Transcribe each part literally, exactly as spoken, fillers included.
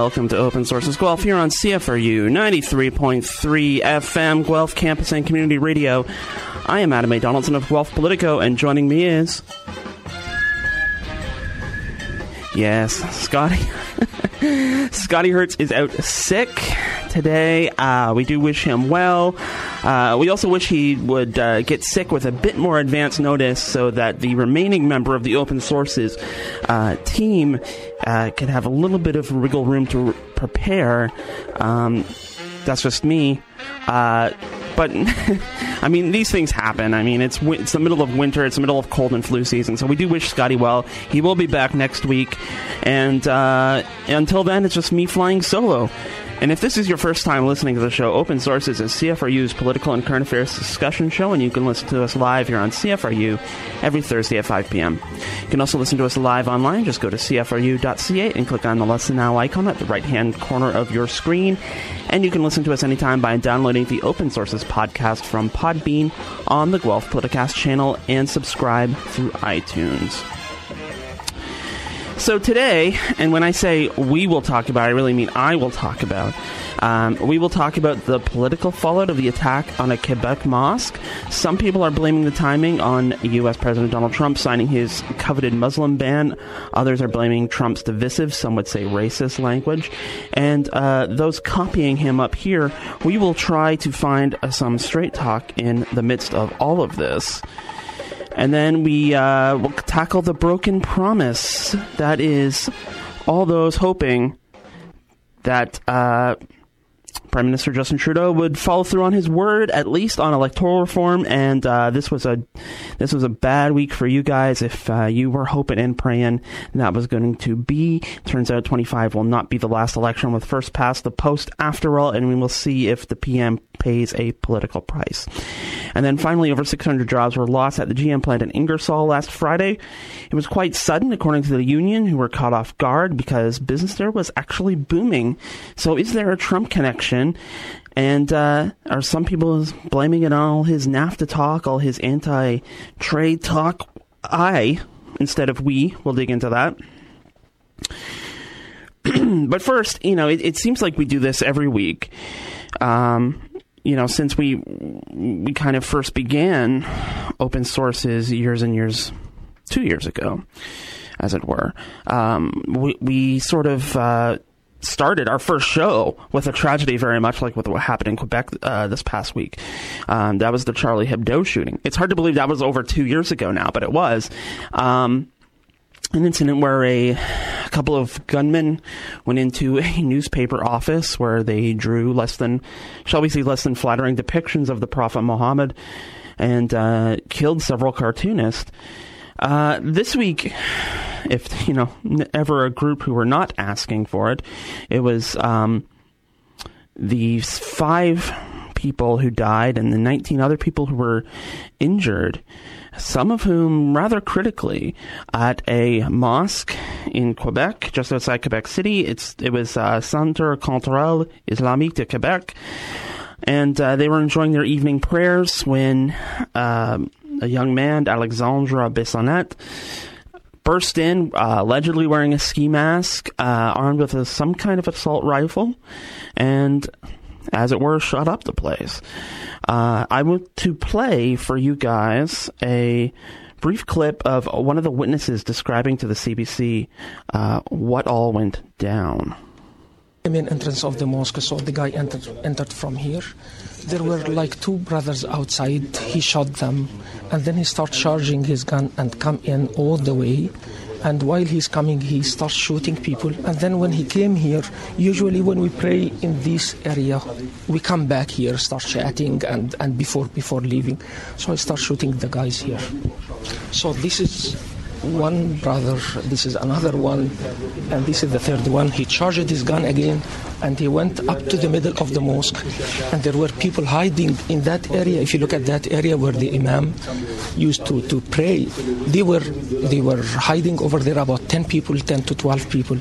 welcome to Open Sources Guelph here on C F R U ninety-three point three F M, Guelph Campus and Community Radio. I am Adam A. Donaldson of Guelph Politico, and joining me is... Yes, Scotty. Scotty Hertz is out sick today. Uh, we do wish him well. Uh, we also wish he would uh, get sick with a bit more advance notice so that the remaining member of the Open Sources uh, team uh, could have a little bit of wiggle room to re- prepare. Um, that's just me. Uh, but, I mean, these things happen. I mean, it's it's the middle of winter. It's the middle of cold and flu season. So we do wish Scotty well. He will be back next week. And uh, until then, it's just me flying solo. And if this is your first time listening to the show, Open Sources is C F R U's political and current affairs discussion show, and you can listen to us live here on C F R U every Thursday at five p.m. You can also listen to us live online. Just go to C F R U dot C A and click on the Listen Now icon at the right-hand corner of your screen. And you can listen to us anytime by downloading the Open Sources podcast from Podbean on the Guelph Politicast channel and subscribe through iTunes. So today, and when I say we will talk about, I really mean I will talk about, um, we will talk about the political fallout of the attack on a Quebec mosque. Some people are blaming the timing on U S President Donald Trump signing his coveted Muslim ban. Others are blaming Trump's divisive, some would say racist language. And uh, those copying him up here, we will try to find uh, some straight talk in the midst of all of this. And then we uh, will tackle the broken promise. That is, all those hoping that uh, Prime Minister Justin Trudeau would follow through on his word, at least on electoral reform. And uh, this was a this was a bad week for you guys. If uh, you were hoping and praying that was going to be, turns out twenty-five will not be the last election with first past the post after all, and we will see if the P M pays a political price. And then finally, over six hundred jobs were lost at the G M plant in Ingersoll last Friday. It was quite sudden, according to the union, who were caught off guard because business there was actually booming. So is there a Trump connection? And uh, are some people blaming it on all his NAFTA talk, all his anti-trade talk? I, instead of we, will dig into that. But first, you know, it, it seems like we do this every week. Um... You know, since we we kind of first began Open Sources years and years, two years ago, as it were, um, we, we sort of uh, started our first show with a tragedy very much like with what happened in Quebec uh, this past week. Um, that was the Charlie Hebdo shooting. It's hard to believe that was over two years ago now, but it was. Um, An incident where a, a couple of gunmen went into a newspaper office where they drew less than, shall we say, less than flattering depictions of the Prophet Muhammad and uh, killed several cartoonists. Uh, this week, if, you know, ever a group who were not asking for it, it was um, the five people who died and the nineteen other people who were injured, some of whom rather critically, at a mosque in Quebec, just outside Quebec City. It's It was uh, Centre Culturel Islamique de Quebec, and uh, they were enjoying their evening prayers when uh, a young man, Alexandre Bissonnette, burst in, uh, allegedly wearing a ski mask, uh, armed with a, some kind of assault rifle, and, as it were, shut up the place. Uh, I want to play for you guys a brief clip of one of the witnesses describing to the C B C uh, what all went down. The main entrance of the mosque, so the guy entered entered from here. There were like two brothers outside. He shot them, and then he started charging his gun and come in all the way. And while he's coming, he starts shooting people. And then when he came here, usually when we pray in this area, we come back here, start chatting, and, and before before leaving. So I start shooting the guys here. So this is one brother, this is another one, and this is the third one. He charged his gun again, and he went up to the middle of the mosque, and there were people hiding in that area. If you look at that area where the imam used to, to pray, they were they were hiding over there, about ten people, ten to twelve people.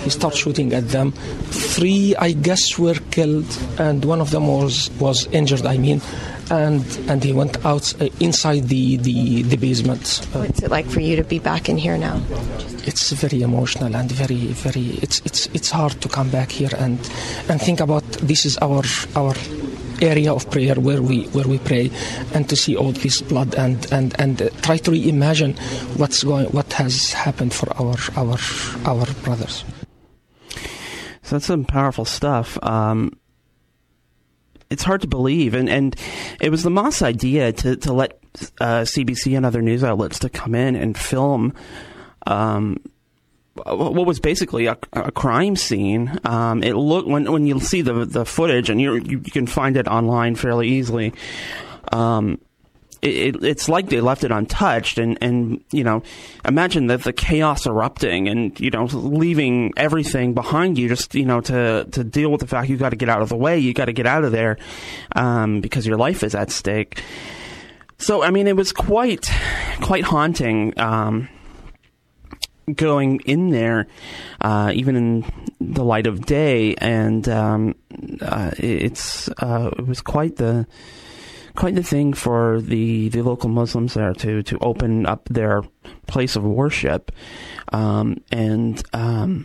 He started shooting at them. Three, I guess, were killed, and one of them was, was injured, I mean. And and he went out uh, inside the, the, the basement. Uh, What's it like for you to be back in here now? It's very emotional and very, very, it's it's it's hard to come back here and and think about this is our our area of prayer where we where we pray, and to see all this blood and and and uh, try to reimagine what's going what has happened for our our our brothers. So that's some powerful stuff. Um, it's hard to believe, and and it was the Moss idea to to let uh, C B C and other news outlets to come in and film um, what was basically a, a crime scene. Um, it looked when when you see the the footage, and you you can find it online fairly easily. Um, it, it, it's like they left it untouched, and, and you know, imagine that the chaos erupting, and you know, leaving everything behind you, just you know, to to deal with the fact you got to get out of the way, you got to get out of there, um, because your life is at stake. So I mean, it was quite quite haunting. Um, going in there, uh, even in the light of day, and um, uh, it's uh, it was quite the quite the thing for the, the local Muslims there to, to open up their place of worship, um, and um,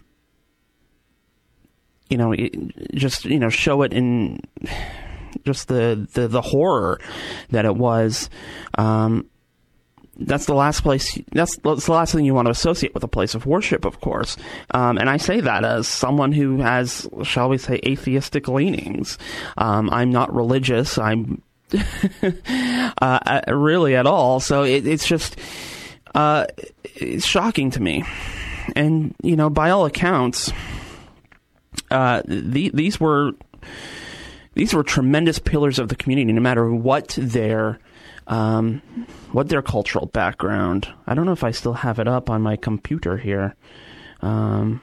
you know, it, just you know, show it in just the the, the horror that it was. Um, That's the last place. That's, that's the last thing you want to associate with a place of worship, of course. Um, and I say that as someone who has, shall we say, atheistic leanings. Um, I'm not religious. I'm uh, really at all. So it, it's just uh, it's shocking to me. And you know, by all accounts, uh, the, these were these were tremendous pillars of the community, no matter what their Um, what their cultural background. I don't know if I still have it up on my computer here. Um,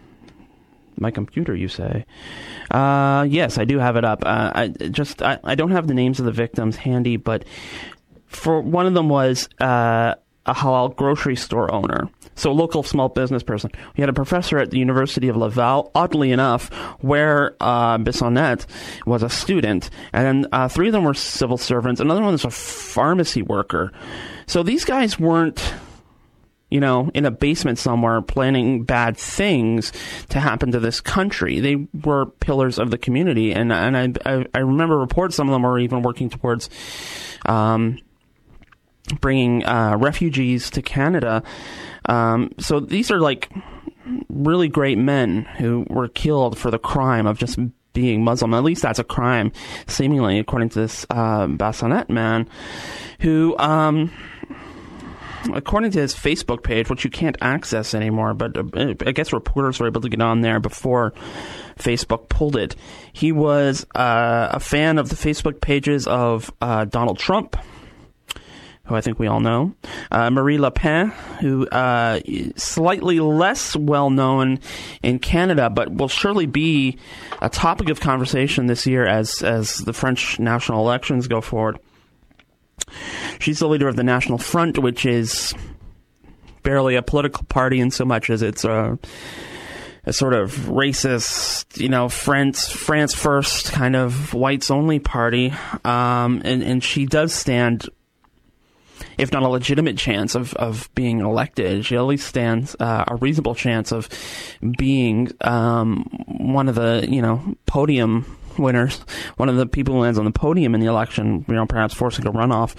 my computer, you say? Uh, yes, I do have it up. Uh, I just I, I don't have the names of the victims handy, but for one of them was uh, a halal grocery store owner. So a local small business person. We had a professor at the University of Laval, oddly enough, where uh, Bissonnette was a student. And uh, three of them were civil servants. Another one was a pharmacy worker. So these guys weren't, you know, in a basement somewhere planning bad things to happen to this country. They were pillars of the community. And, and I, I, I remember reports, some of them were even working towards um, bringing uh, refugees to Canada. Um, so these are like really great men who were killed for the crime of just being Muslim. At least that's a crime, seemingly, according to this uh, Bissonnette man, who, um, according to his Facebook page, which you can't access anymore, but uh, I guess reporters were able to get on there before Facebook pulled it. He was uh, a fan of the Facebook pages of uh, Donald Trump, who I think we all know, uh, Marine Le Pen, who uh, slightly less well-known in Canada, but will surely be a topic of conversation this year as, as the French national elections go forward. She's the leader of the National Front, which is barely a political party in so much as it's a, a sort of racist, you know, France, France first kind of whites-only party. Um, and, and she does stand, if not a legitimate chance of, of being elected, she at least stands uh, a reasonable chance of being um, one of the, you know, podium winners, one of the people who lands on the podium in the election, you know, perhaps forcing a runoff.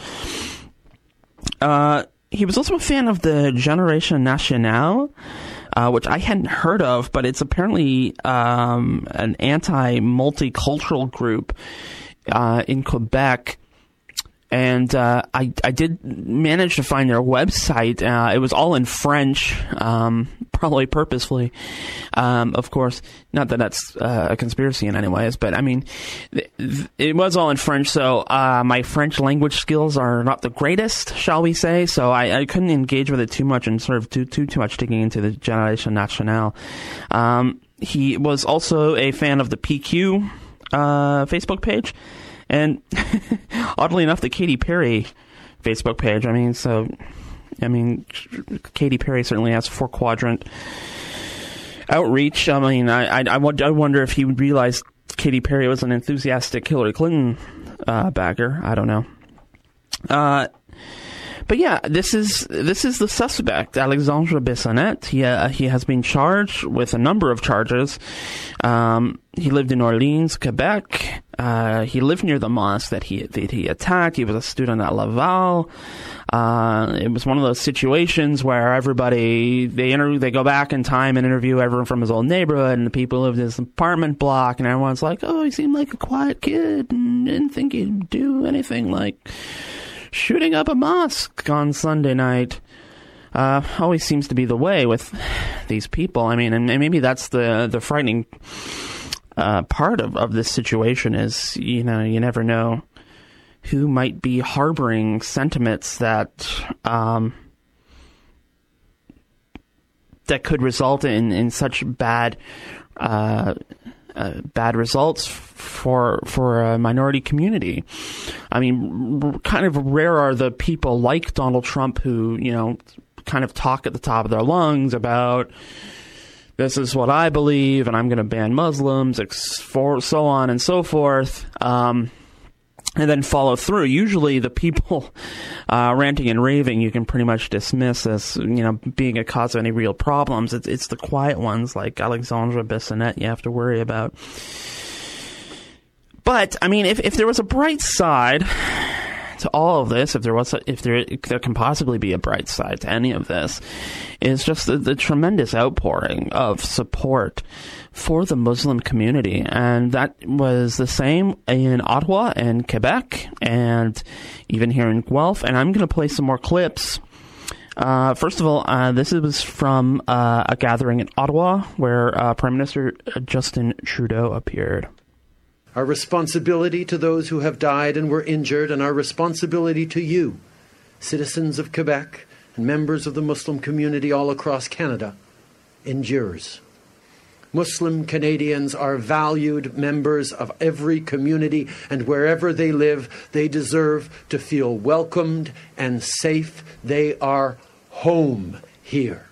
Uh, he was also a fan of the Génération Nationale, uh, which I hadn't heard of, but it's apparently um, an anti-multicultural group uh, in Quebec. And uh, I, I did manage to find their website. Uh, it was all in French, um, probably purposefully, um, of course. Not that that's uh, a conspiracy in any ways, but I mean, th- th- it was all in French, so uh, my French language skills are not the greatest, shall we say. So I, I couldn't engage with it too much and sort of do too, too much digging into the Génération Nationale. Um, he was also a fan of the P Q uh, Facebook page. And oddly enough, the Katy Perry Facebook page. I mean, so, I mean, Katy Perry certainly has four quadrant outreach. I mean, I, I, I wonder if he realized Katy Perry was an enthusiastic Hillary Clinton uh, backer. I don't know. Uh, but yeah, this is this is the suspect, Alexandre Bissonnette. He uh, he has been charged with a number of charges. Um, he lived in Orleans, Quebec. Uh, he lived near the mosque that he that he attacked. He was a student at Laval. Uh, it was one of those situations where everybody they interview, they go back in time and interview everyone from his old neighborhood and the people who lived in his apartment block, and everyone's like, "Oh, he seemed like a quiet kid and didn't think he'd do anything like shooting up a mosque on Sunday night." Uh, always seems to be the way with these people. I mean, and, and maybe that's the the frightening uh, part of, of this situation is, you know, you never know who might be harboring sentiments that um, that could result in, in such bad uh, uh, bad results for for a minority community. I mean, r- kind of rare are the people like Donald Trump who, you know, kind of talk at the top of their lungs about this is what I believe and I'm going to ban Muslims, ex- for so on and so forth. Um, and then follow through. Usually the people uh, ranting and raving you can pretty much dismiss as, you know, being a cause of any real problems. It's, it's the quiet ones like Alexandre Bissonnette you have to worry about. But, I mean, if, if there was a bright side to all of this, if there was, a, if there, if there can possibly be a bright side to any of this, is just the, the tremendous outpouring of support for the Muslim community. And that was the same in Ottawa and Quebec and even here in Guelph. And I'm going to play some more clips. Uh, first of all, uh, this was from uh, a gathering in Ottawa where uh, Prime Minister Justin Trudeau appeared. Our responsibility to those who have died and were injured, and our responsibility to you, citizens of Quebec and members of the Muslim community all across Canada, endures. Muslim Canadians are valued members of every community, and wherever they live, they deserve to feel welcomed and safe. They are home here.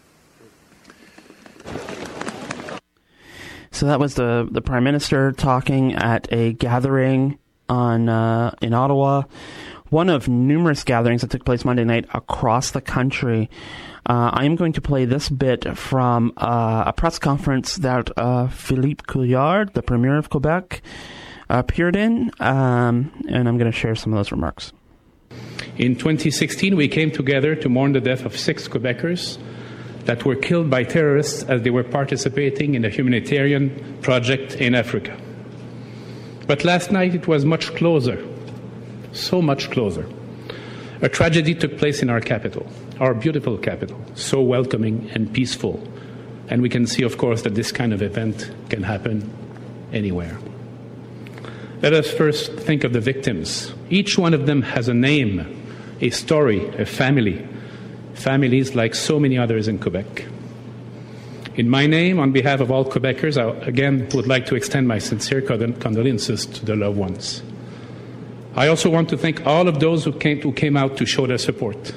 So that was the, the Prime Minister talking at a gathering on uh, in Ottawa, one of numerous gatherings that took place Monday night across the country. Uh, I am going to play this bit from uh, a press conference that uh, Philippe Couillard, the Premier of Quebec, appeared in, um, and I'm going to share some of those remarks. In twenty sixteen, we came together to mourn the death of six Quebecers that were killed by terrorists as they were participating in a humanitarian project in Africa. But last night it was much closer, so much closer. A tragedy took place in our capital, our beautiful capital, so welcoming and peaceful. And we can see, of course, that this kind of event can happen anywhere. Let us first think of the victims. Each one of them has a name, a story, a family, families like so many others in Quebec. In my name, on behalf of all Quebecers, I again would like to extend my sincere condolences to the loved ones. I also want to thank all of those who came, who came out to show their support.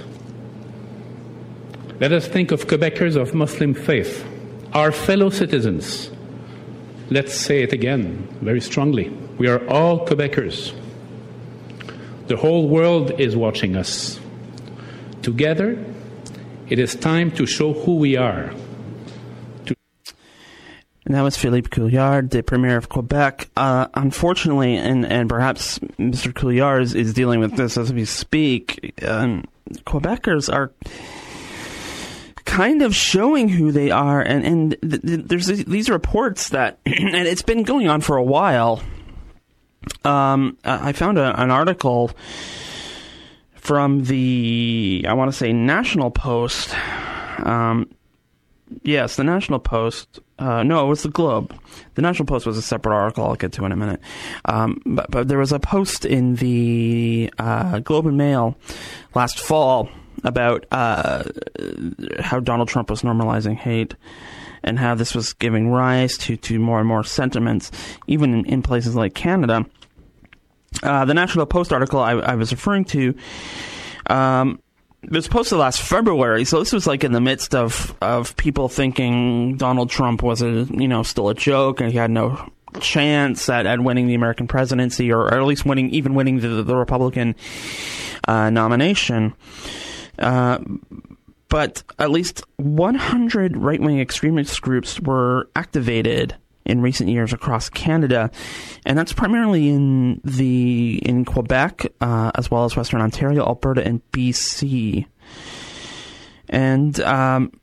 Let us think of Quebecers of Muslim faith, our fellow citizens. Let's say it again, very strongly. We are all Quebecers. The whole world is watching us. Together, it is time to show who we are. To- and that was Philippe Couillard, the Premier of Quebec. Uh, unfortunately, and, and perhaps Mister Couillard is, is dealing with this as we speak, um, Quebecers are kind of showing who they are. And, and th- th- there's these reports that, and it's been going on for a while. Um, I found a, an article from the, I want to say, National Post. Um, yes, the National Post. Uh, no, it was the Globe. The National Post was a separate article I'll get to in a minute. Um, but, but there was a post in the uh, Globe and Mail last fall about uh, how Donald Trump was normalizing hate and how this was giving rise to, to more and more sentiments, even in, in places like Canada. Uh, the National Post article I, I was referring to um, it was posted last February, so this was like in the midst of, of people thinking Donald Trump was a you know still a joke and he had no chance at, at winning the American presidency, or, or at least winning even winning the, the Republican uh, nomination. Uh, but at least one hundred right-wing extremist groups were activated in recent years across Canada, and that's primarily in the in Quebec, uh, as well as Western Ontario, Alberta, and B C. And um,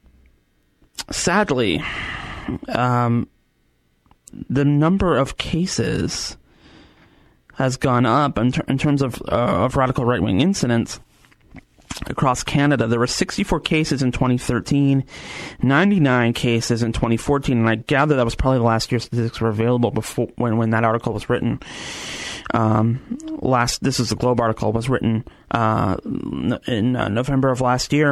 sadly, um, the number of cases has gone up in, ter- in terms of uh, of radical right-wing incidents. Across Canada, there were sixty-four cases in twenty thirteen, ninety-nine cases in twenty fourteen, and I gather that was probably the last year statistics were available before when, when that article was written. Um, last, this is the Globe article, was written uh, in uh, November of last year.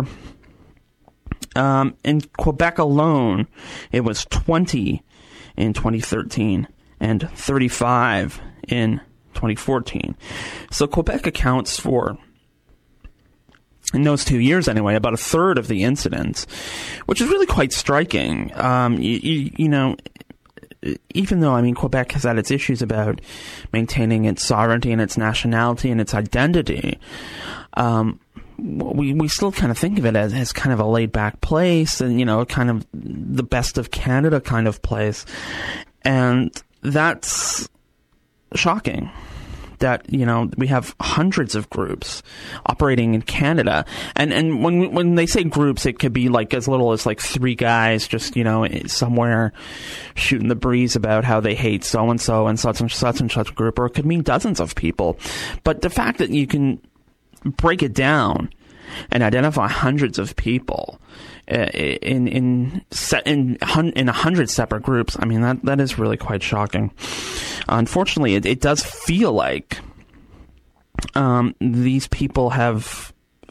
Um, in Quebec alone, it was twenty in twenty thirteen and thirty-five in twenty fourteen. So Quebec accounts for, in those two years anyway, about a third of the incidents, which is really quite striking. Um, you, you, you know, even though, I mean, Quebec has had its issues about maintaining its sovereignty and its nationality and its identity, um, we we still kind of think of it as, as kind of a laid-back place and, you know, kind of the best of Canada kind of place. And that's shocking. That, you know, we have hundreds of groups operating in Canada. And and when when they say groups, it could be like as little as like three guys just, you know, somewhere shooting the breeze about how they hate so-and-so and such and such and such group. Or it could mean dozens of people. But the fact that you can break it down and identify hundreds of people uh, in in in in a hundred separate groups, I mean, that that is really quite shocking. Unfortunately, it, it does feel like um, these people have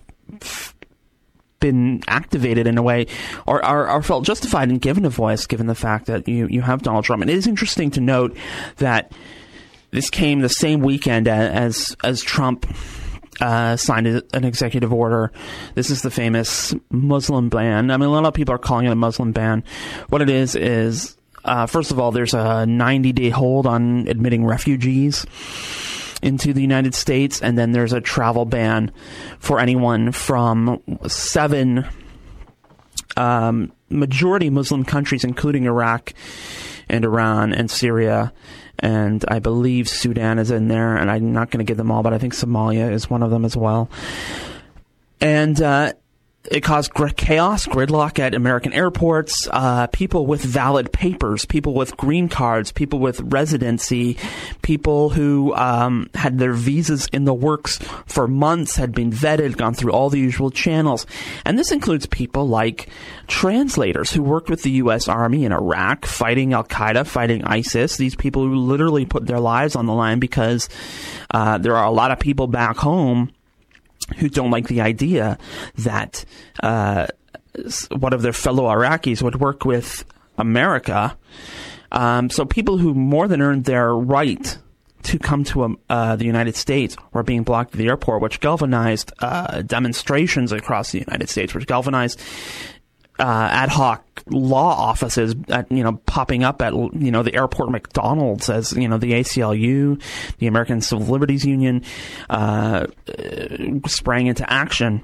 been activated in a way, or are, are felt justified and given a voice, given the fact that you, you have Donald Trump. And it is interesting to note that this came the same weekend as as Trump uh, signed an executive order. This is the famous Muslim ban. I mean, a lot of people are calling it a Muslim ban. What it is is, Uh, first of all, there's a ninety-day hold on admitting refugees into the United States, and then there's a travel ban for anyone from seven um, majority Muslim countries, including Iraq and Iran and Syria, and I believe Sudan is in there, and I'm not going to give them all, but I think Somalia is one of them as well. And uh it caused chaos, gridlock at American airports, uh, people with valid papers, people with green cards, people with residency, people who um, had their visas in the works for months, had been vetted, gone through all the usual channels. And this includes people like translators who worked with the U S Army in Iraq, fighting Al-Qaeda, fighting ISIS. These people who literally put their lives on the line because uh, there are a lot of people back home who don't like the idea that uh, one of their fellow Iraqis would work with America. Um, so people who more than earned their right to come to um, uh, the United States were being blocked at the airport, which galvanized uh, demonstrations across the United States, which galvanized uh, ad hoc law offices, at, you know, popping up at, you know, the airport McDonald's, as, you know, the A C L U, the American Civil Liberties Union, uh, sprang into action.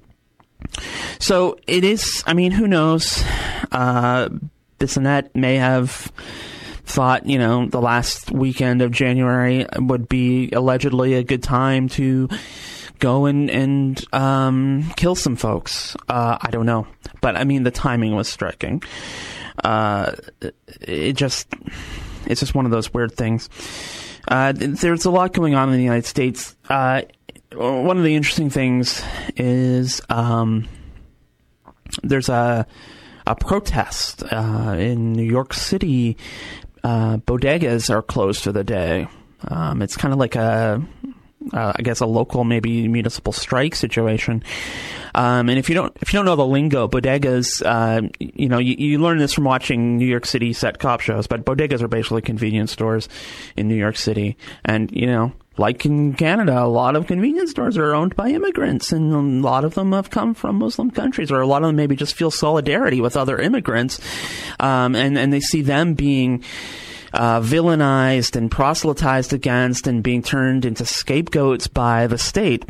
So it is, I mean, who knows? Uh, Bissonnette may have thought, you know, the last weekend of January would be allegedly a good time to go and, and um, kill some folks. Uh, I don't know. But, I mean, the timing was striking. Uh, it just, it's just one of those weird things. Uh, there's a lot going on in the United States. Uh, one of the interesting things is um, there's a, a protest uh, in New York City. Uh, bodegas are closed for the day. Um, it's kind of like a, uh, I guess, a local, maybe municipal strike situation. Um, and if you don't, if you don't know the lingo, bodegas, uh, you know, you, you learn this from watching New York City set cop shows, but bodegas are basically convenience stores in New York City. And, you know, like in Canada, a lot of convenience stores are owned by immigrants, and a lot of them have come from Muslim countries, or a lot of them maybe just feel solidarity with other immigrants, um, and, and they see them being uh, villainized and proselytized against and being turned into scapegoats by the state.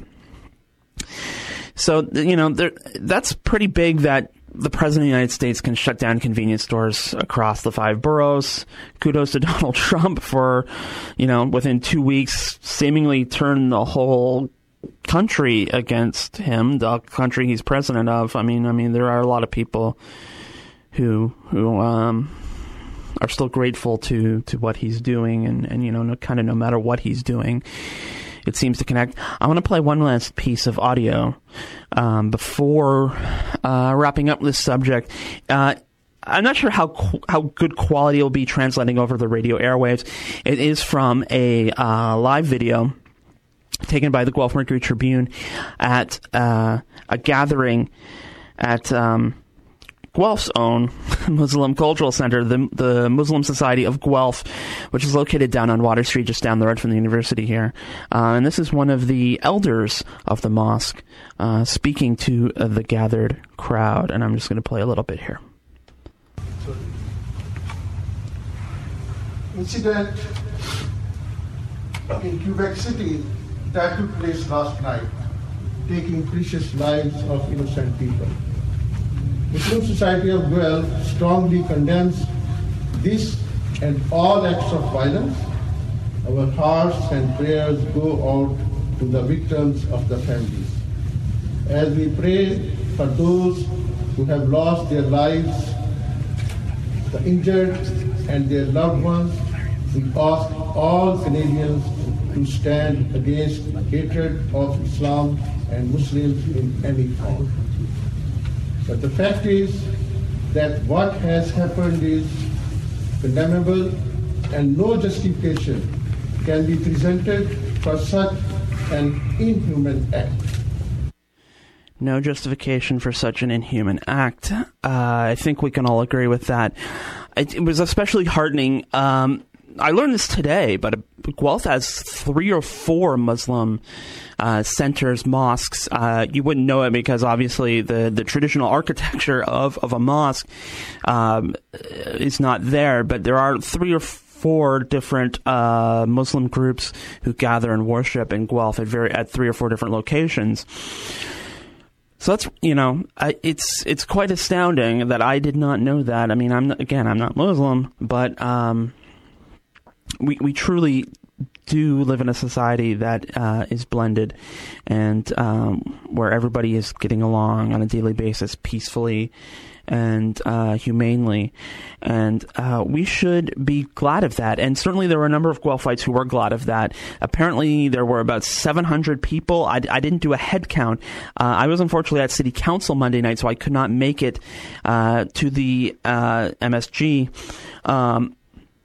So, you know, that's pretty big that the President of the United States can shut down convenience stores across the five boroughs. Kudos to Donald Trump for, you know, within two weeks, seemingly turn the whole country against him, the country he's president of. I mean, I mean, there are a lot of people who who um, are still grateful to, to what he's doing, and, and you know, no, kind of no matter what he's doing, it seems to connect. I want to play one last piece of audio um, before uh, wrapping up this subject. Uh, I'm not sure how how good quality it will be translating over the radio airwaves. It is from a uh, live video taken by the Guelph Mercury Tribune at uh, a gathering at um, Guelph's own Muslim Cultural Center, the the Muslim Society of Guelph, which is located down on Water Street, just down the road from the university here. Uh, and this is one of the elders of the mosque uh, speaking to uh, the gathered crowd. And I'm just going to play a little bit here. Incident in Quebec City that took place last night, taking precious lives of innocent people. The Muslim Society of Guelph strongly condemns this and all acts of violence. Our hearts and prayers go out to the victims of the families. As we pray for those who have lost their lives, the injured and their loved ones, we ask all Canadians to stand against hatred of Islam and Muslims in any form. But the fact is that what has happened is condemnable, and no justification can be presented for such an inhuman act. No justification for such an inhuman act. Uh, I think we can all agree with that. It, it was especially heartening. Um, I learned this today, but Guelph has three or four Muslim uh, centers, mosques. Uh, you wouldn't know it because obviously the, the traditional architecture of, of a mosque um, is not there, but there are three or four different uh, Muslim groups who gather and worship in Guelph at, very, at three or four different locations. So that's, you know, I, it's it's quite astounding that I did not know that. I mean, I'm not, again, I'm not Muslim, but um, we we truly do live in a society that uh, is blended and um, where everybody is getting along on a daily basis peacefully and uh, humanely. And uh, we should be glad of that. And certainly there were a number of Guelphites who were glad of that. Apparently there were about seven hundred people. I, I didn't do a head count. Uh, I was unfortunately at City Council Monday night, so I could not make it uh, to the uh, M S G. Um,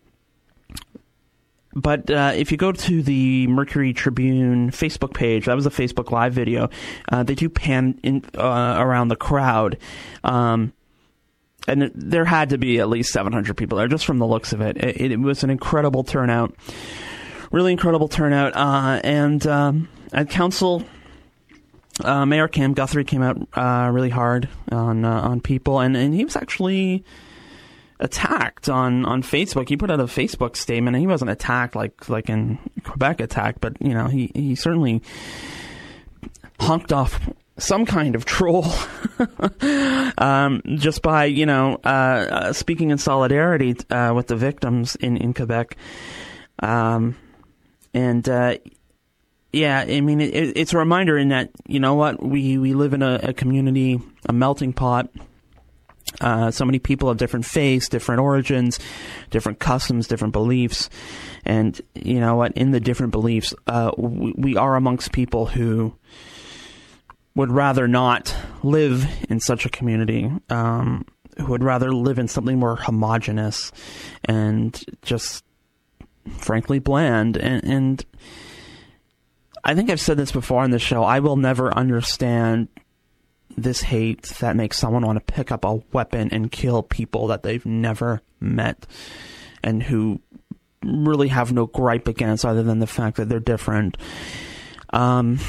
But uh, if you go to the Mercury Tribune Facebook page, that was a Facebook Live video, uh, they do pan in, uh, around the crowd. Um, and it, there had to be at least seven hundred people there, just from the looks of it. It, it was an incredible turnout, really incredible turnout. Uh, and um, at council, uh, Mayor Cam Guthrie came out uh, really hard on uh, on people, and, and he was actually attacked on, on Facebook. He put out a Facebook statement, and he wasn't attacked like like in Quebec attacked, but you know he, he certainly honked off some kind of troll um, just by you know uh, uh, speaking in solidarity uh, with the victims in in Quebec, um, and uh, yeah, I mean it, it's a reminder in that you know what we we live in a, a community, a melting pot. Uh, so many people of different faiths, different origins, different customs, different beliefs. And you know what? In the different beliefs, uh, we, we are amongst people who would rather not live in such a community, um, who would rather live in something more homogenous and just frankly bland. And, and I think I've said this before on the show. I will never understand this hate that makes someone want to pick up a weapon and kill people that they've never met and who really have no gripe against other than the fact that they're different. Um,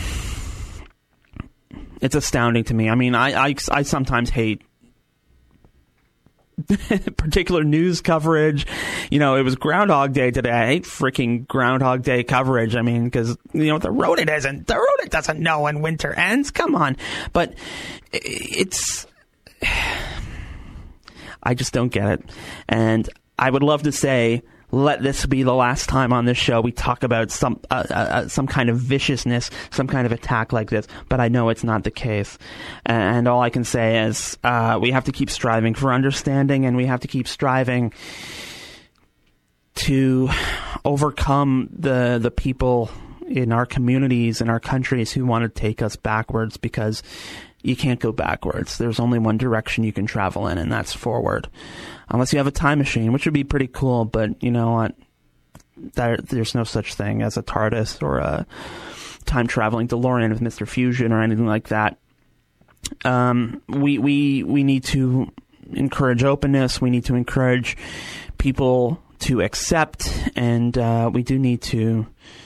it's astounding to me. I mean, I, I, I sometimes hate particular news coverage. You know, it was Groundhog Day today. I hate freaking Groundhog Day coverage. I mean, because, you know, the rodent isn't, the rodent doesn't know when winter ends. Come on. But it's, I just don't get it. And I would love to say, let this be the last time on this show we talk about some uh, uh, some kind of viciousness, some kind of attack like this. But I know it's not the case. And all I can say is uh, we have to keep striving for understanding, and we have to keep striving to overcome the the people in our communities, in our countries who want to take us backwards, because you can't go backwards. There's only one direction you can travel in, and that's forward. Unless you have a time machine, which would be pretty cool, but you know what? There, there's no such thing as a TARDIS or a time-traveling DeLorean with Mister Fusion or anything like that. Um, we we we need to encourage openness. We need to encourage people to accept, and uh, we do need to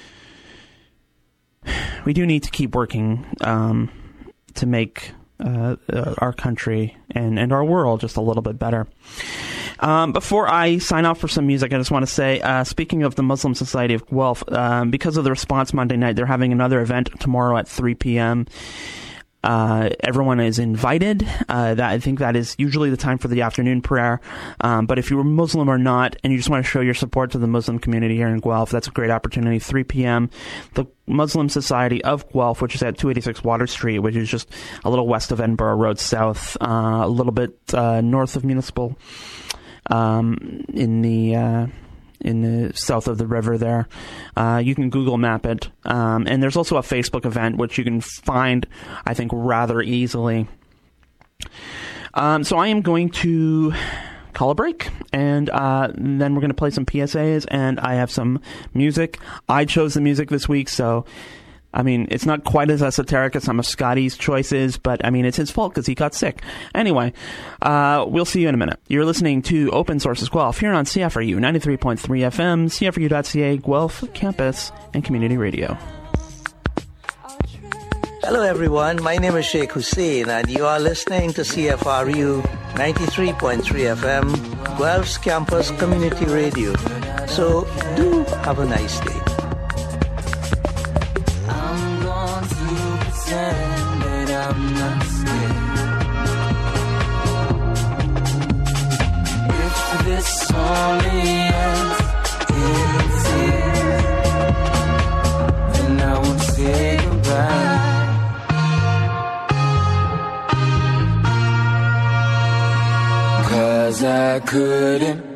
we do need to keep working um, to make uh, uh, our country and, and our world just a little bit better. Um, before I sign off for some music, I just want to say, uh, speaking of the Muslim Society of Guelph, um, because of the response Monday night, they're having another event tomorrow at three p.m. Uh, everyone is invited. Uh, that I think that is usually the time for the afternoon prayer. Um, but if you're Muslim or not, and you just want to show your support to the Muslim community here in Guelph, that's a great opportunity. three p.m. The Muslim Society of Guelph, which is at two eighty-six Water Street, which is just a little west of Edinburgh Road South, uh, a little bit uh, north of Municipal, um, in the uh, in the south of the river there. Uh, you can Google map it. Um, and there's also a Facebook event, which you can find, I think, rather easily. Um, so I am going to call a break, and uh, then we're going to play some P S As, and I have some music. I chose the music this week, so I mean, it's not quite as esoteric as some of Scotty's choices, but I mean, it's his fault because he got sick. Anyway, uh, we'll see you in a minute. You're listening to Open Sources Guelph here on C F R U ninety-three point three F M, C F R U dot C A, Guelph Campus and Community Radio. Hello everyone, my name is Sheikh Hussein and you are listening to C F R U ninety-three point three F M, Guelph's Campus Community Radio. So, do have a nice day. But I'm not scared. If this only ends in tears, then I won't say goodbye. Cause I couldn't.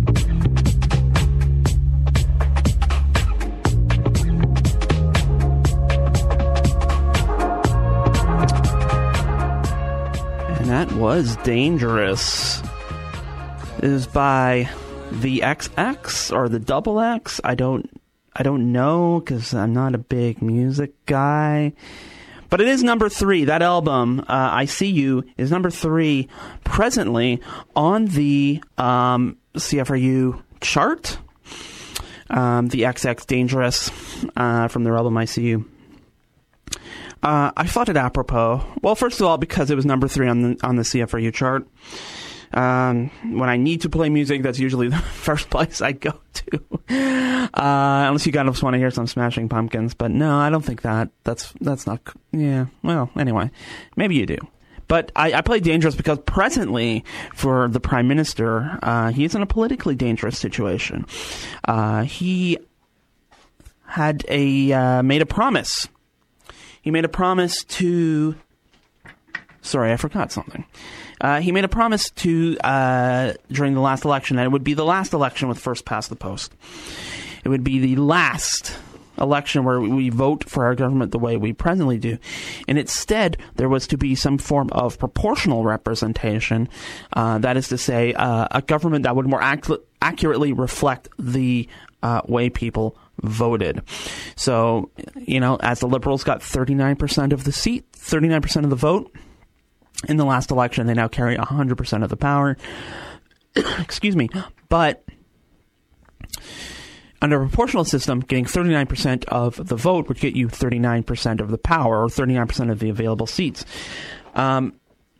That was Dangerous. It is by the X X or the Double X. I don't, I don't know because I'm not a big music guy. But it is number three. That album, uh, I See You, is number three presently on the um, C F R U chart. Um, the X X Dangerous uh, from their album I See You. Uh, I thought it apropos. Well, first of all, because it was number three on the on the C F R U chart. Um, when I need to play music, that's usually the first place I go to. Uh, unless you guys want to hear some Smashing Pumpkins, but no, I don't think that. That's that's not. Yeah. Well, anyway, maybe you do. But I, I play Dangerous because presently, for the Prime Minister, uh, he's in a politically dangerous situation. Uh, he had a uh, made a promise. He made a promise to... Sorry, I forgot something. Uh, he made a promise to, uh, during the last election, that it would be the last election with first past the post. It would be the last election where we vote for our government the way we presently do. And instead, there was to be some form of proportional representation. Uh, that is to say, uh, a government that would more ac- accurately reflect the uh, way people voted. So, you know, as the Liberals got thirty-nine percent of the seat, thirty-nine percent of the vote in the last election, they now carry one hundred percent of the power. Excuse me. But Under a proportional system, getting thirty-nine percent of the vote would get you thirty-nine percent of the power, or thirty-nine percent of the available seats. Um,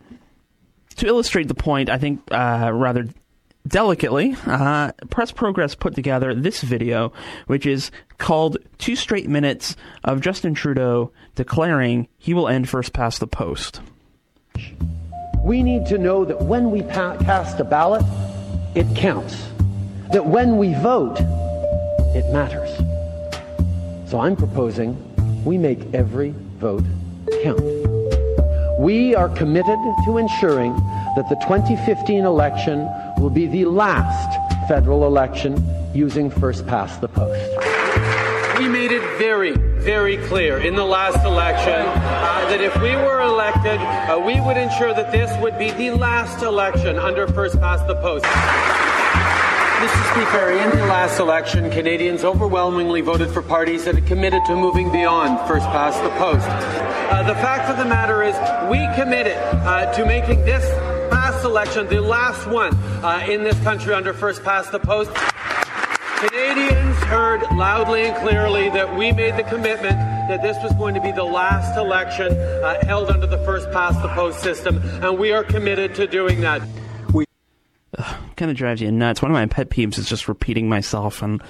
to illustrate the point, I think uh, rather delicately, uh, Press Progress put together this video, which is called Two Straight Minutes of Justin Trudeau declaring he will end first past the post. We need to know that when we pa- cast a ballot, it counts. That when we vote, it matters. So I'm proposing we make every vote count. We are committed to ensuring that the twenty fifteen election will be the last federal election using first past the post. We made it very, very clear in the last election uh, that if we were elected, uh, we would ensure that this would be the last election under first past the post. Mister Speaker, in the last election, Canadians overwhelmingly voted for parties that had committed to moving beyond first past the post. Uh, the fact of the matter is, we committed uh, to making this past election the last one uh, in this country under first past the post. Canadians heard loudly and clearly that we made the commitment that this was going to be the last election uh, held under the first past the post system, and we are committed to doing that. Kind of drives you nuts. One of my pet peeves is just repeating myself, and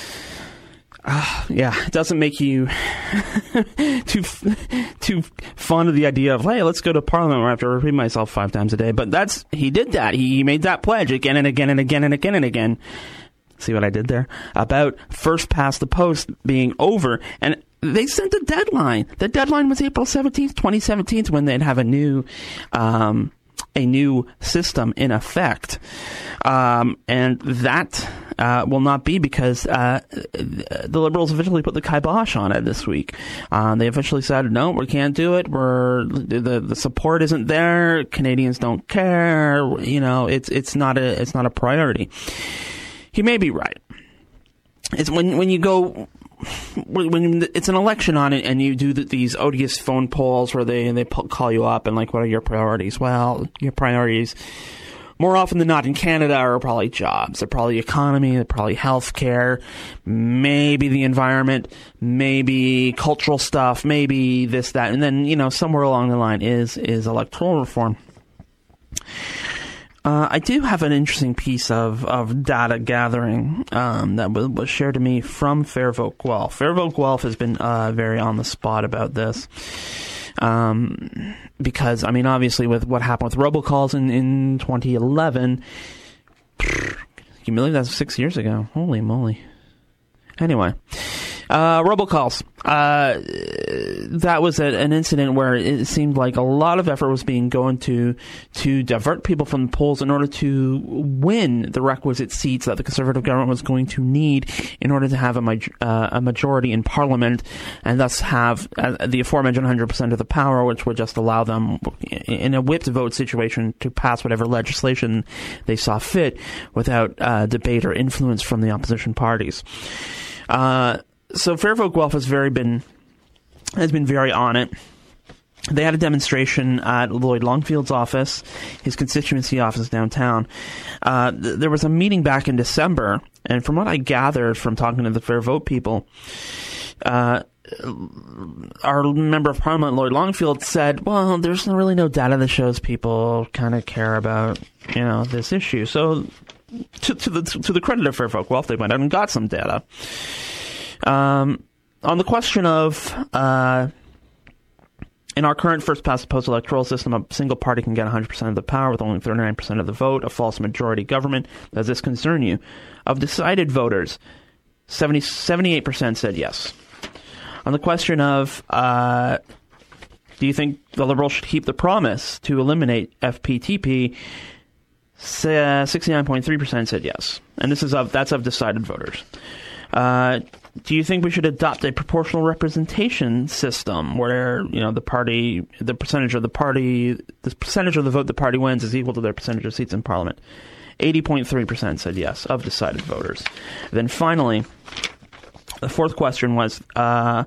uh, yeah, it doesn't make you too too fond of the idea of, hey, let's go to Parliament where I have to repeat myself five times a day. But that's he did that. He made that pledge again and again and again and again and again. See what I did there? About first past the post being over, and they sent a deadline. The deadline was April seventeenth, twenty seventeen, when they'd have a new um, a new system in effect. Um, and that uh, will not be because uh, the Liberals officially put the kibosh on it this week. Uh, they officially said, no, we can't do it. We're the the support isn't there. Canadians don't care. You know, it's it's not a it's not a priority. He may be right. It's when when you go when it's an election on it and you do the, these odious phone polls where they they call you up and like, what are your priorities? Well, your priorities more often than not in Canada are probably jobs. They're probably economy. They're probably healthcare. Maybe the environment. Maybe cultural stuff. Maybe this, that, and then, you know, somewhere along the line is is electoral reform. Uh, I do have an interesting piece of, of data gathering um, that was, was shared to me from Fairvote Guelph. Fairvote Guelph has been uh, very on the spot about this. Um, because, I mean, obviously with what happened with robocalls in, in twenty eleven, can you believe that was six years ago? Holy moly. Anyway. Uh, robocalls. Uh, that was a, an incident where it seemed like a lot of effort was being going to to divert people from the polls in order to win the requisite seats that the Conservative government was going to need in order to have a, ma- uh, a majority in Parliament and thus have uh, the aforementioned one hundred percent of the power, which would just allow them in a whipped vote situation to pass whatever legislation they saw fit without uh, debate or influence from the opposition parties. Uh, So Fairvote Guelph has very been has been very on it. They had a demonstration at Lloyd Longfield's office, his constituency office downtown. Uh, th- there was a meeting back in December, and from what I gathered from talking to the Fairvote people, uh, our member of Parliament, Lloyd Longfield, said, well, there's really no data that shows people kind of care about, you know, this issue. So to, to the to the credit of Fairvote Guelph, they went out and got some data. Um, on the question of, uh, in our current first-past-the-post electoral system, a single party can get one hundred percent of the power with only thirty-nine percent of the vote, a false majority government. Does this concern you? Of decided voters, seventy, seventy-eight percent said yes. On the question of, uh, do you think the Liberals should keep the promise to eliminate F P T P, sixty-nine point three percent said yes. And this is of, that's of decided voters. Uh, do you think we should adopt a proportional representation system where, you know, the party, the percentage of the party, the percentage of the vote the party wins is equal to their percentage of seats in Parliament? eighty point three percent said yes, of decided voters. Then finally, the fourth question was, uh,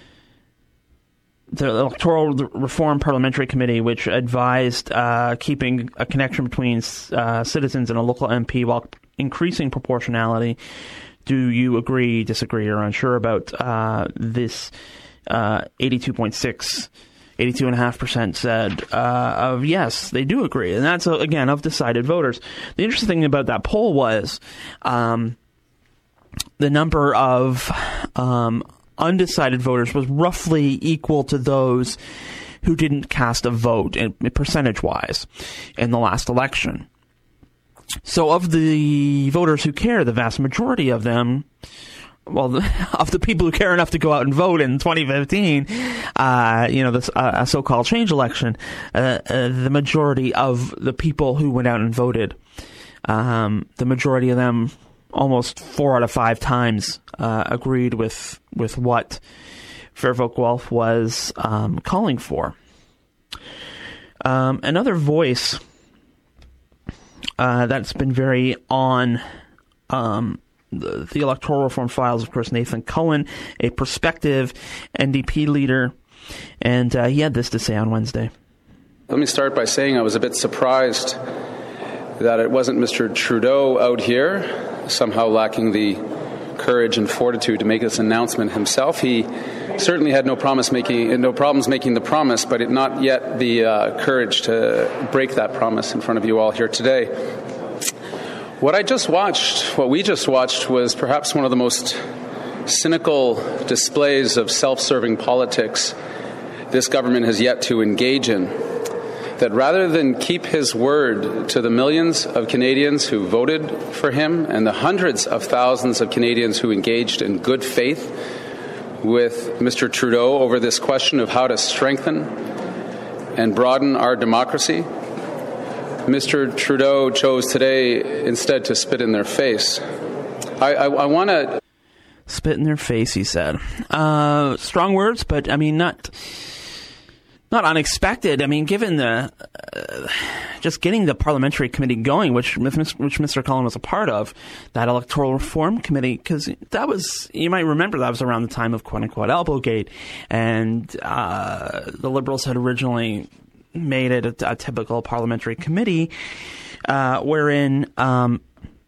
the Electoral Reform Parliamentary Committee, which advised uh, keeping a connection between uh, citizens and a local M P while increasing proportionality do you agree, disagree, or unsure about uh, this uh, eighty-two point six, eighty-two point five percent said uh, of yes, they do agree. And that's, uh, again, of decided voters. The interesting thing about that poll was um, the number of um, undecided voters was roughly equal to those who didn't cast a vote, in, percentage-wise, in the last election. So of the voters who care, the vast majority of them, well, of the people who care enough to go out and vote in twenty fifteen, uh, you know, this uh, so-called change election, uh, uh, the majority of the people who went out and voted, um, the majority of them, almost four out of five times, uh, agreed with with what Fair Vote Guelph was um, calling for. Um, another voice uh, that's been very on um, the, the electoral reform files, of course, Nathan Cullen, a prospective N D P leader, and uh, he had this to say on Wednesday. Let me start by saying I was a bit surprised that it wasn't Mister Trudeau out here, somehow lacking the courage and fortitude to make this announcement himself. He certainly had no promise making, no problems making the promise, but it not yet the uh, courage to break that promise in front of you all here today. What I just watched, what we just watched, was perhaps one of the most cynical displays of self-serving politics this government has yet to engage in. That rather than keep his word to the millions of Canadians who voted for him and the hundreds of thousands of Canadians who engaged in good faith with Mister Trudeau over this question of how to strengthen and broaden our democracy, Mister Trudeau chose today instead to spit in their face. I, I, I want to... Spit in their face, he said. Uh, strong words, but, I mean, not... Not unexpected. I mean, given the uh, just getting the parliamentary committee going, which which Mister Cullen was a part of, that electoral reform committee, because that was, you might remember, that was around the time of quote unquote Elbowgate, and uh, the Liberals had originally made it a, a typical parliamentary committee, uh, wherein. Um,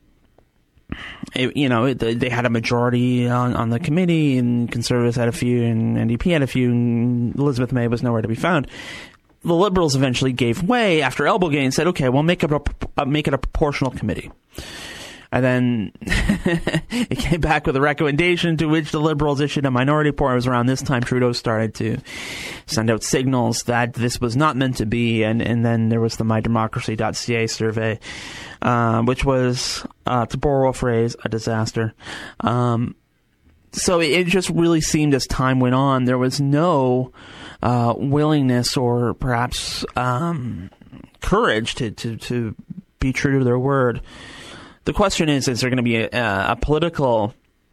It, you know, it, they had a majority on, on the committee, and Conservatives had a few, and N D P had a few, and Elizabeth May was nowhere to be found. The Liberals eventually gave way after Elbowgate and said, okay, we'll make it a, uh, make it a proportional committee. And then it came back with a recommendation to which the Liberals issued a minority report. It was around this time Trudeau started to send out signals that this was not meant to be. And, and then there was the my democracy dot c a survey, uh, which was, uh, to borrow a phrase, a disaster. Um, so it, it just really seemed as time went on, there was no uh, willingness or perhaps um, courage to, to, to be true to their word. The question is: is there going to be a, a political,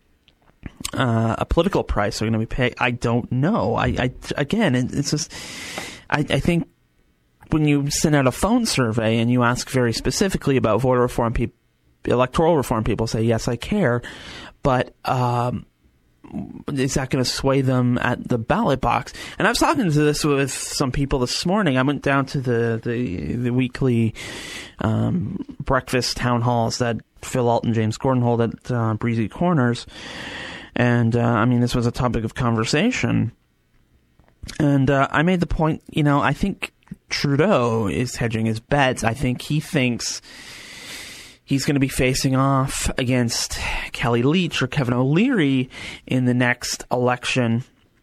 uh, a political price they're going to be paid? I don't know. I, I again, it, it's just. I, I think when you send out a phone survey and you ask very specifically about voter reform, people, electoral reform, people say yes, I care, but um, is that going to sway them at the ballot box? And I was talking to this with some people this morning. I went down to the the, the weekly um, breakfast town halls that Phil Alt and James Gordon hold at uh, Breezy Corners. And, uh, I mean, this was a topic of conversation. And uh, I made the point, you know, I think Trudeau is hedging his bets. I think he thinks he's going to be facing off against Kelly Leitch or Kevin O'Leary in the next election.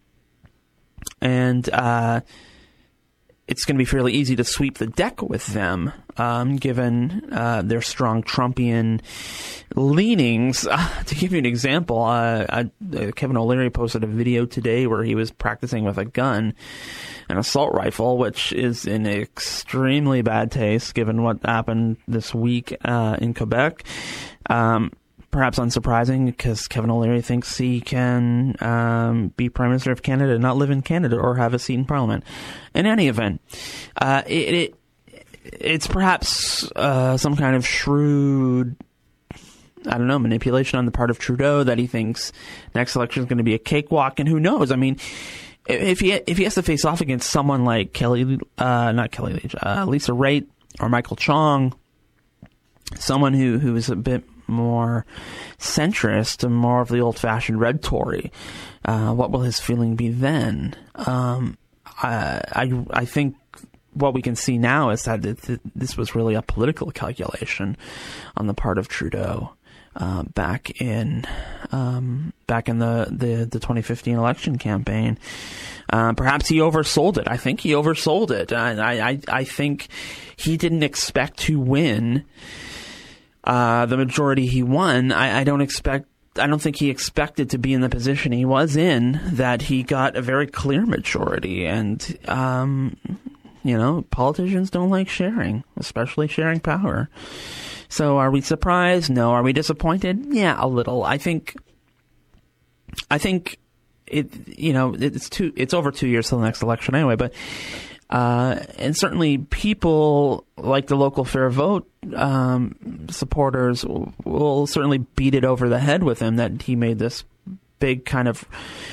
And uh, it's going to be fairly easy to sweep the deck with them, um, given uh, their strong Trumpian leanings. Uh, to give you an example, uh, I, uh, Kevin O'Leary posted a video today where he was practicing with a gun, an assault rifle, which is in extremely bad taste given what happened this week uh, in Quebec. Um, perhaps unsurprising, because Kevin O'Leary thinks he can um, be Prime Minister of Canada and not live in Canada or have a seat in Parliament. In any event, uh, it, it it's perhaps uh, some kind of shrewd, I don't know, manipulation on the part of Trudeau that he thinks next election is going to be a cakewalk, and who knows? I mean, if he if he has to face off against someone like Kelly, uh, not Kelly Leitch, uh, Lisa Raitt or Michael Chong, someone who who is a bit more centrist and more of the old-fashioned red Tory, uh, what will his feeling be then? Um, I, I, I think what we can see now is that it, this was really a political calculation on the part of Trudeau uh, back in um, back in the, the, the twenty fifteen election campaign. Uh, perhaps he oversold it. I think he oversold it. I, I, I think he didn't expect to win uh, the majority he won. I, I don't expect. I don't think he expected to be in the position he was in, that he got a very clear majority. And, um, you know, politicians don't like sharing, especially sharing power. So are we surprised? No. Are we disappointed? Yeah, a little. I think, I think it, you know, it's two, it's over two years till the next election anyway, but, uh, and certainly people like the local Fair Vote, um, supporters will, will certainly beat it over the head with him that he made this big kind of,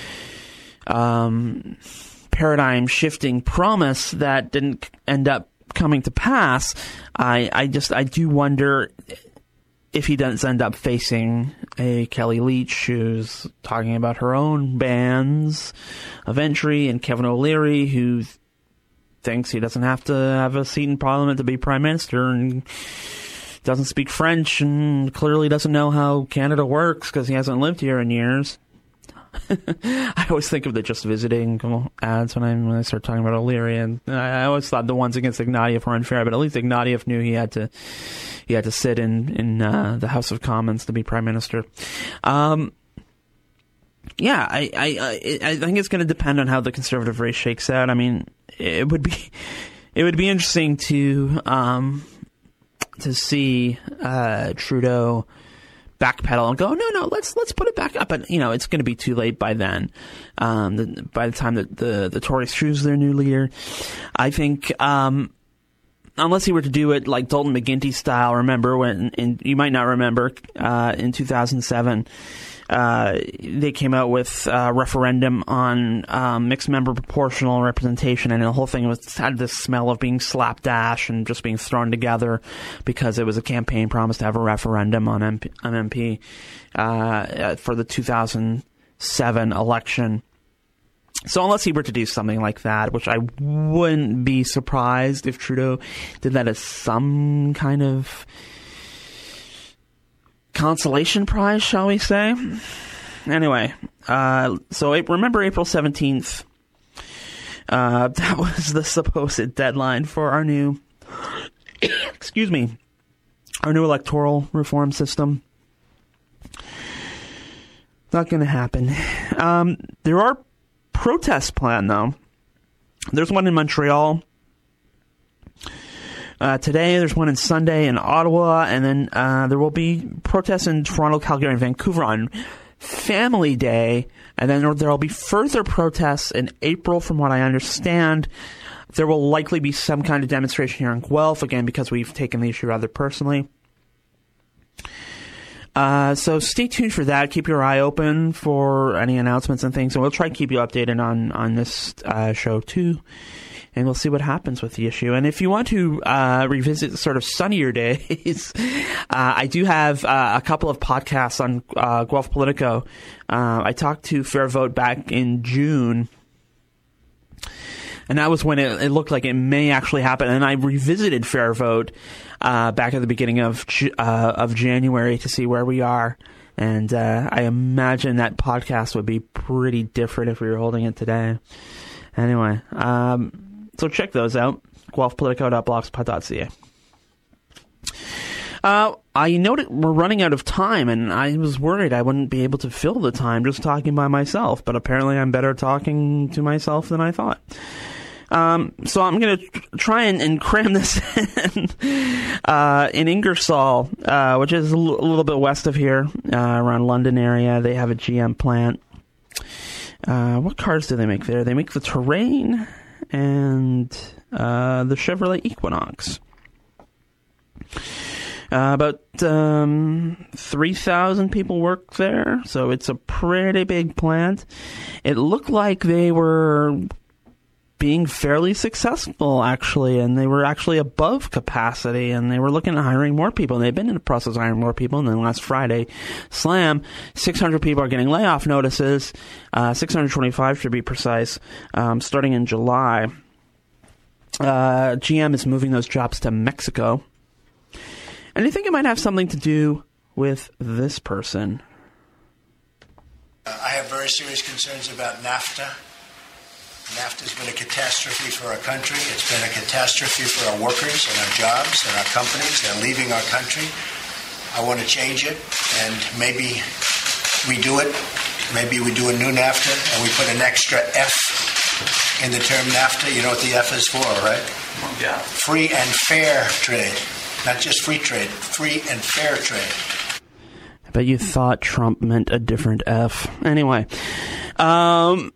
um, paradigm shifting promise that didn't end up coming to pass. I, I just, I do wonder if he does end up facing a Kelly Leitch who's talking about her own bans of entry, and Kevin O'Leary who thinks he doesn't have to have a seat in Parliament to be Prime Minister and doesn't speak French and clearly doesn't know how Canada works because he hasn't lived here in years. I always think of the Just Visiting ads when I when I start talking about O'Leary, and I always thought the ones against Ignatieff were unfair, but at least Ignatieff knew he had to he had to sit in in uh, the House of Commons to be Prime Minister. Um, yeah, I I I think it's going to depend on how the Conservative race shakes out. I mean, it would be it would be interesting to um, to see uh, Trudeau backpedal and go, no, no, let's let's put it back up. And, you know, it's going to be too late by then. Um, the, by the time that the, the Tories choose their new leader, I think, um, unless he were to do it like Dalton McGuinty style, remember when, in, you might not remember, uh, in two thousand seven, uh, they came out with a referendum on um, mixed member proportional representation, and the whole thing was had this smell of being slapdash and just being thrown together because it was a campaign promise to have a referendum on M P, on M P uh, for the two thousand seven election. So unless he were to do something like that, which I wouldn't be surprised if Trudeau did that as some kind of consolation prize, shall we say? Anyway, uh, so remember April seventeenth. Uh, that was the supposed deadline for our new, excuse me, our new electoral reform system. Not going to happen. Um, there are protests planned, though. There's one in Montreal Uh, today, there's one on Sunday in Ottawa, and then uh, there will be protests in Toronto, Calgary, and Vancouver on Family Day, and then there will be further protests in April, from what I understand. There will likely be some kind of demonstration here in Guelph, again, because we've taken the issue rather personally. Uh, so stay tuned for that. Keep your eye open for any announcements and things, and we'll try to keep you updated on, on this uh, show, too. And we'll see what happens with the issue. And if you want to uh, revisit sort of sunnier days, uh, I do have uh, a couple of podcasts on uh, Guelph Politico. Uh, I talked to Fair Vote back in June, and that was when it, it looked like it may actually happen. And I revisited Fair Vote uh, back at the beginning of uh, of January to see where we are. And uh, I imagine that podcast would be pretty different if we were holding it today. Anyway, um... so check those out, guelph politico dot blogspot dot c a. Uh, I noted we're running out of time, and I was worried I wouldn't be able to fill the time just talking by myself, but apparently I'm better talking to myself than I thought. Um, so I'm going to try and, and cram this in. uh, in Ingersoll, uh, which is a, l- a little bit west of here, uh, around London area, they have a G M plant. Uh, what cars do they make there? They make the Terrain and uh, the Chevrolet Equinox. Uh, about um, three thousand people work there, so it's a pretty big plant. It looked like they were being fairly successful, actually, and they were actually above capacity, and they were looking at hiring more people, and they've been in the process of hiring more people. And then last Friday, slam, six hundred people are getting layoff notices, uh, six hundred twenty-five to be precise, um, starting in July. Uh, G M is moving those jobs to Mexico. And I think it might have something to do with this person. Uh, I have very serious concerns about NAFTA. NAFTA has been a catastrophe for our country. It's been a catastrophe for our workers and our jobs and our companies. They're leaving our country. I want to change it, and maybe we do it. Maybe we do a new NAFTA, and we put an extra F in the term NAFTA. You know what the F is for, right? Yeah. Free and fair trade. Not just free trade, free and fair trade. I bet you thought Trump meant a different F. Anyway, um...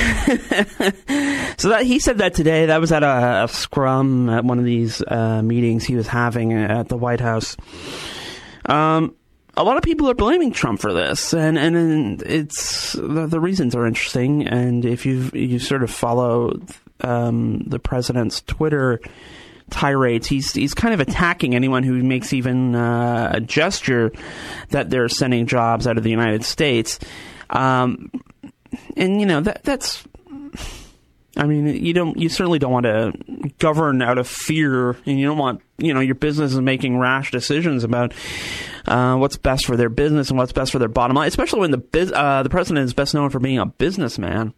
so that he said that today. That was at a, a scrum at one of these uh, meetings he was having at the White House. Um, a lot of people are blaming Trump for this, and and, and it's the, the reasons are interesting. And if you you sort of follow um, the president's Twitter tirades, he's he's kind of attacking anyone who makes even uh, a gesture that they're sending jobs out of the United States. Um, And, you know, that that's, I mean, you don't, you certainly don't want to govern out of fear, and you don't want, you know, your business is making rash decisions about uh, what's best for their business and what's best for their bottom line, especially when the biz, uh, the president is best known for being a businessman.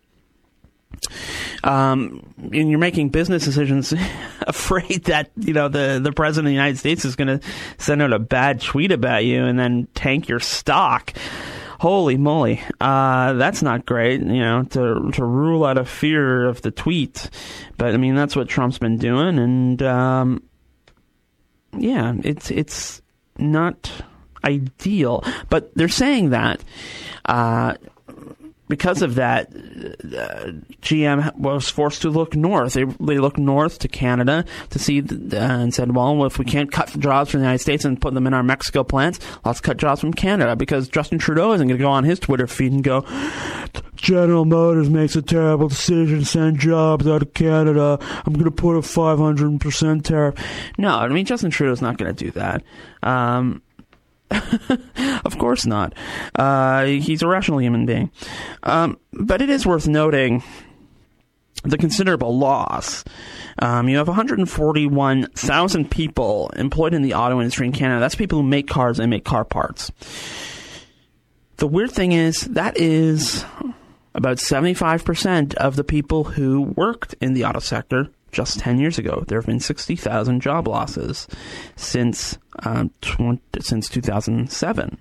Um, and you're making business decisions afraid that, you know, the, the president of the United States is going to send out a bad tweet about you and then tank your stock. Holy moly, uh, that's not great, you know, to to rule out of fear of the tweet. But, I mean, that's what Trump's been doing, and, um, yeah, it's it's not ideal. But they're saying that uh, because of that, uh, G M was forced to look north. They, they looked north to Canada to see the, uh, and said, well, if we can't cut jobs from the United States and put them in our Mexico plants, let's cut jobs from Canada, because Justin Trudeau isn't going to go on his Twitter feed and go, General Motors makes a terrible decision to send jobs out of Canada. I'm going to put a five hundred percent tariff. No, I mean, Justin Trudeau's not going to do that. Um... Of course not. Uh, he's a rational human being. Um, but it is worth noting the considerable loss. Um, you have one hundred forty-one thousand people employed in the auto industry in Canada. That's people who make cars and make car parts. The weird thing is that is about seventy-five percent of the people who worked in the auto sector just ten years ago. There have been sixty thousand job losses since um, twenty, since two thousand seven.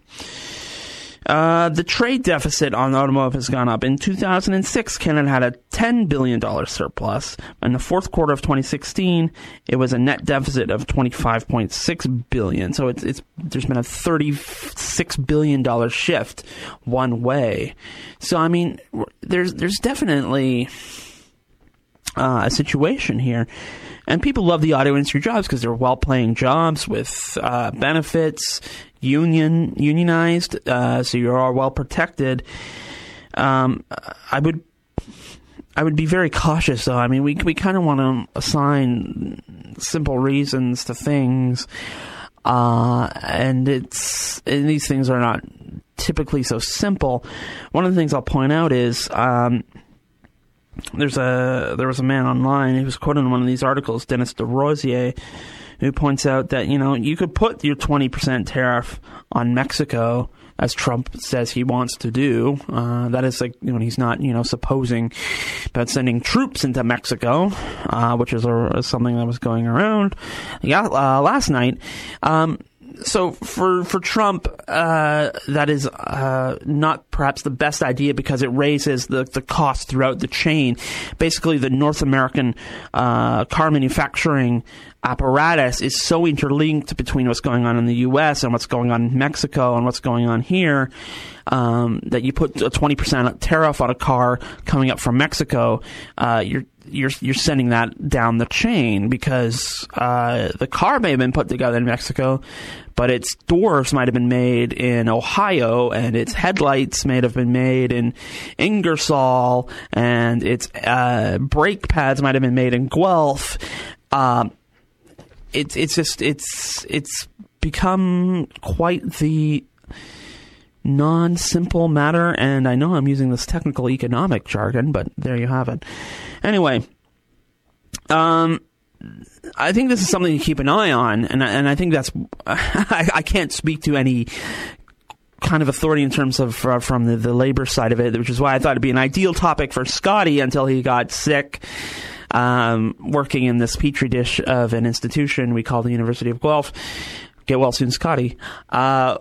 Uh, the trade deficit on automotive has gone up. In two thousand six, Canada had a ten billion dollars surplus. In the fourth quarter of twenty sixteen, it was a net deficit of twenty-five point six billion dollars. So it's, it's there's been a thirty-six billion dollars shift one way. So, I mean, there's there's definitely Uh, a situation here, and people love the auto industry jobs because they're well-paying jobs with uh, benefits, union unionized, uh, so you are well protected. Um, I would, I would be very cautious, though. I mean, we we kind of want to assign simple reasons to things, uh, and it's and these things are not typically so simple. One of the things I'll point out is. Um, There's a there was a man online who was quoted in one of these articles, Dennis DeRosier, who points out that, you know, you could put your twenty percent tariff on Mexico, as Trump says he wants to do. Uh, that is, like, you know, he's not, you know, supposing about sending troops into Mexico, uh, which is a, something that was going around yeah, uh, last night. Um, So for for Trump, uh, that is uh, not perhaps the best idea because it raises the, the cost throughout the chain. Basically, the North American uh, car manufacturing apparatus is so interlinked between what's going on in the U S and what's going on in Mexico and what's going on here, um, that you put a twenty percent tariff on a car coming up from Mexico, uh, you're you're you're sending that down the chain, because uh, the car may have been put together in Mexico, but its doors might have been made in Ohio, and its headlights may have been made in Ingersoll, and its uh, brake pads might have been made in Guelph. Um, it's it's just it's it's become quite the non-simple matter, and I know I'm using this technical economic jargon, but there you have it. Anyway, um, I think this is something to keep an eye on, and I, and I think that's I, I can't speak to any kind of authority in terms of uh, from the, the labor side of it, which is why I thought it'd be an ideal topic for Scotty until he got sick. Um, working in this petri dish of an institution we call the University of Guelph. Get well soon, Scotty. Uh,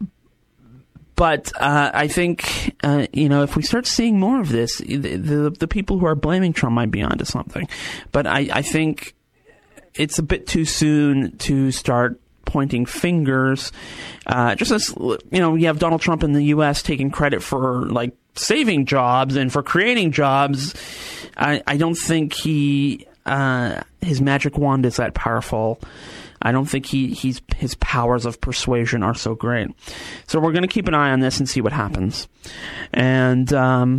but uh, I think, uh, you know, if we start seeing more of this, the, the, the people who are blaming Trump might be onto something. But I, I think it's a bit too soon to start pointing fingers. Uh, just as, you know, you have Donald Trump in the U S taking credit for, like, saving jobs and for creating jobs. I, I don't think he uh, his magic wand is that powerful. I don't think he he's his powers of persuasion are so great. So we're going to keep an eye on this and see what happens. And um,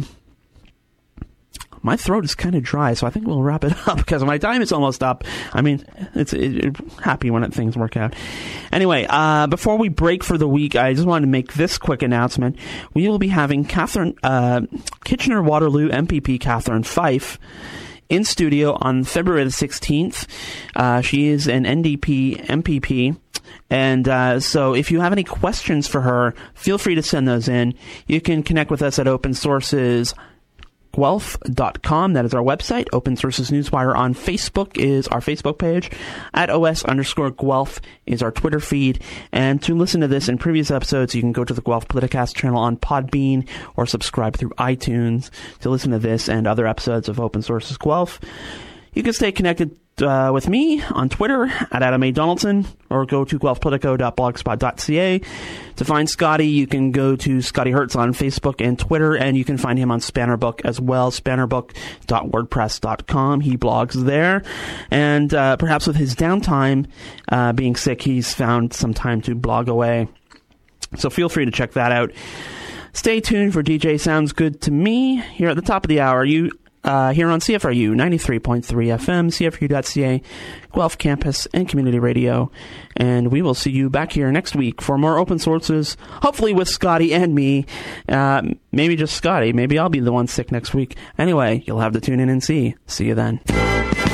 my throat is kind of dry, so I think we'll wrap it up because my time is almost up. I mean, it's it, it, happy when it, things work out. Anyway, uh, before we break for the week, I just wanted to make this quick announcement. We will be having Catherine uh, Kitchener-Waterloo M P P Catherine Fife in studio on February the sixteenth. Uh, she is an N D P M P P. And uh, so if you have any questions for her, feel free to send those in. You can connect with us at Open Sources Guelph dot com. That is our website. Open Sources Newswire on Facebook is our Facebook page. At OS underscore Guelph is our Twitter feed. And to listen to this in previous episodes, you can go to the Guelph Politicast channel on Podbean or subscribe through iTunes to listen to this and other episodes of Open Sources Guelph. You can stay connected uh, with me on Twitter at Adam A. Donaldson, or go to guelph politico dot blogspot dot c a. To find Scotty, you can go to Scotty Hertz on Facebook and Twitter, and you can find him on Spannerbook as well, spannerbook dot wordpress dot com. He blogs there, and uh, perhaps with his downtime, uh, being sick, he's found some time to blog away. So feel free to check that out. Stay tuned for D J Sounds Good to Me here at the top of the hour. You Uh, here on C F R U ninety-three point three F M, C F R U dot C A, Guelph Campus, and Community Radio. And we will see you back here next week for more Open Sources, hopefully with Scotty and me. Uh, maybe just Scotty. Maybe I'll be the one sick next week. Anyway, you'll have to tune in and see. See you then.